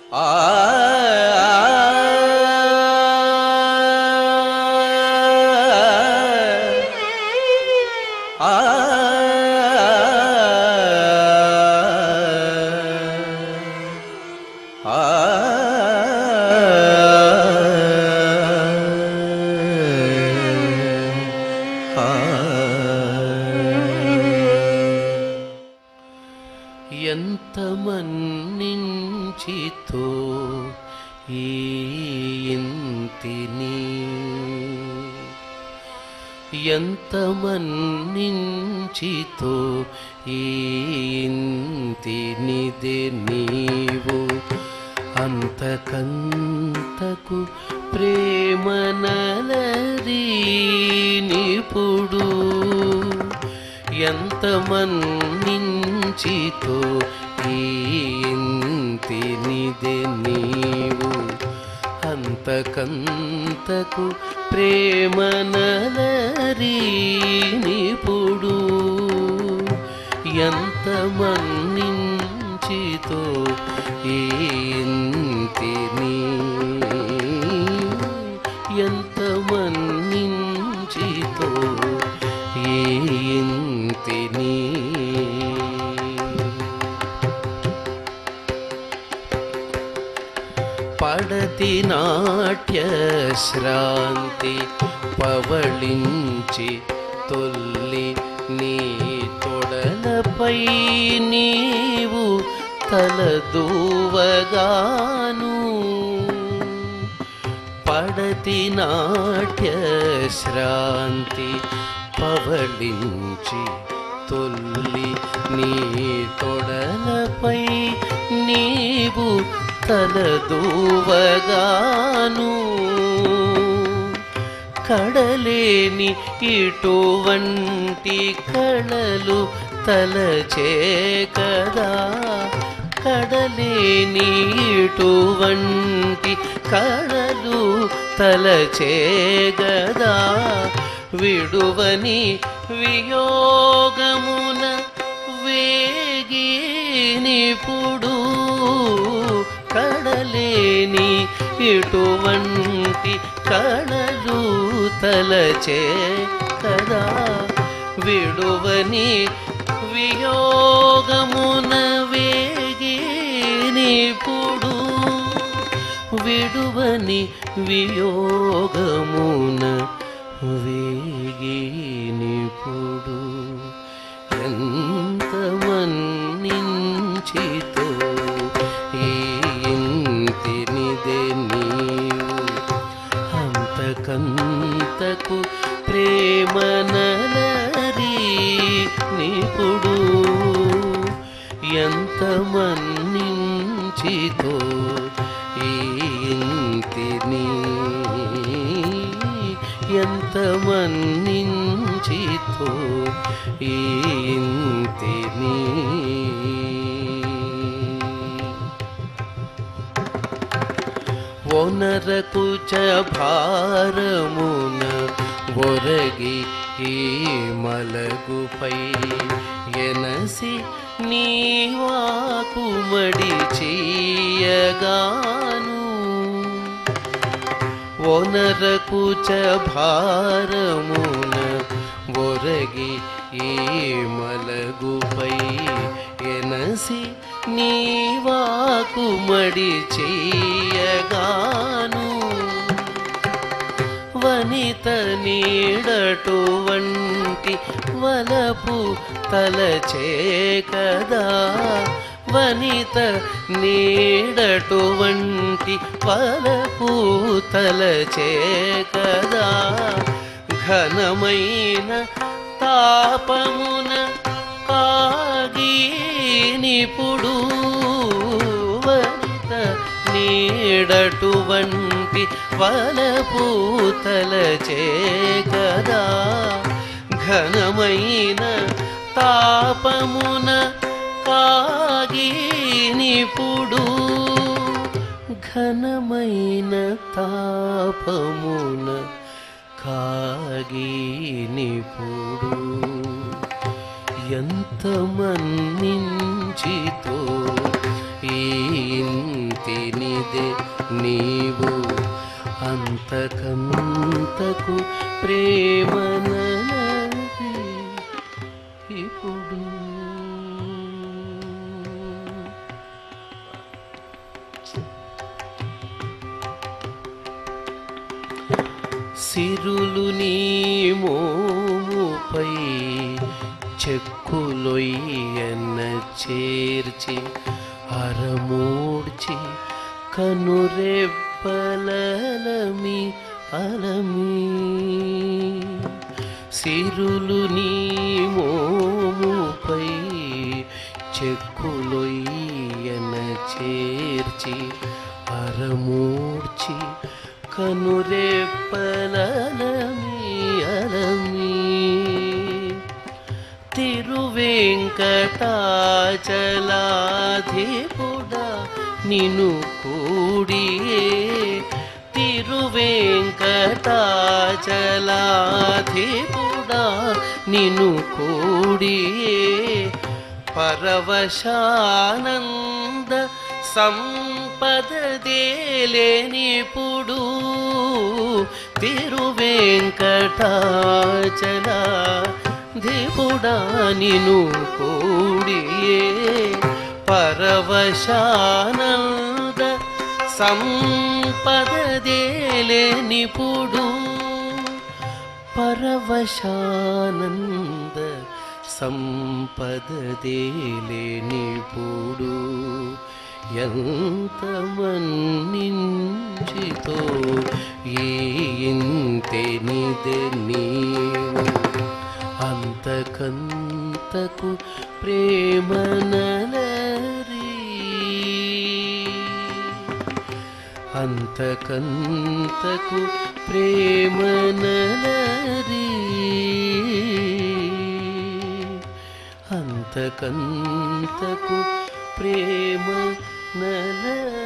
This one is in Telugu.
ఆ ఎంత మన్నించితో ఈ ఇంతిని, ఎంత మన్నించితో ఈ ఇంతినిదే నీవు అంతకంతకు ప్రేమ నలరి నిపుడు, ఎంత మన్నించితో ఈ ఇంతినిదే నీవు అంతకంతకు ప్రేమ నలరి నిపుడు, ఎంత మన్నించితో ఈ ఇంతిని, ఎంత మన్నించితో ఈ ఇంతిని. పడతి నాట్య శ్రాంతి పవళించి తొల్లి నీ తొడలపై నీవు తలదూవగాను, పడతి నాట్య శ్రాంతి పవళించి తొల్లి నీ తొడలపై నీవు తలదూవగాను, కడలేని ఇటువంటి కళలు తలచే కదా, కడలేని ఇటువంటి కళలు తలచే గదా, విడువని వియోగమున వేగినిపుడు, కడలేని ఇటువంటి కళలు తలచే కదా, విడువని వియోగమున వేగినిపుడు, విడువని వియోగమున వేగినిపుడు, ఎంత మన్నించితో ఈ ఇంతినిదే నీవు అంతకంతకు ప్రేమ నలరి నిపుడు, ఎంత మన్నించితో ఈ ఇంతిని, ఎంత మన్నించితో ఈ ఇంతిని. ఒనరకుచ భారమున ఒరగి ఈ మలగుపై ఎనసి నీవాకుమడి చేయగాను, ఒనరకుచ భారమున ఒరగి ఈ మలగుపై ఎనసి నీవాకుమడి చేయగాను, వనిత నీడటువంటి వలపు తలచే కదా, వనిత నీడటువంటి వలపు తలచే కదా, ఘనమైన తాపమున కాగినిపుడు, వనిత నీడటువంటి వలపు తలచే కదా, ఘనమైన తాపమున కాగినిపుడు, ఘనమైన తాపమున కాగినిపుడు, ఎంత మన్నించితో ఈ ఇంతిని. నీవు అంతకంతకు ప్రేమ నలది ఇప్పుడు. సిరులు నీ మోముపై చెక్కులొయ్యన చేర్చి అరమూడ్చి కనురెప్పలమి అలమి. సిరులు నీ మోముపై చెక్కులొయ్యన చేర్చి అరమూడ్చి కనురెప్పలమి అలమి. తిరువేంకటాచలాధిపుడా నిను కూడియే. తిరువేంకటాచలాధిపుడా నిను కూడియే. పరవశానంద సంపద దేలేనిపుడు తిరువేంకటాచలాధిపుడా నిను కూడియే. పరవశానంద సంపద దేలేనిపుడు పరవశానంద సంపద దేలేనిపుడు. ఎంత మన్నించితో ఈ ఇంతెనిదే నీవు అంతకంతకు ప్రేమ నలరి. అంతకంతకు ప్రేమ నలరి. అంతకంతకు ప్రేమ నలరి.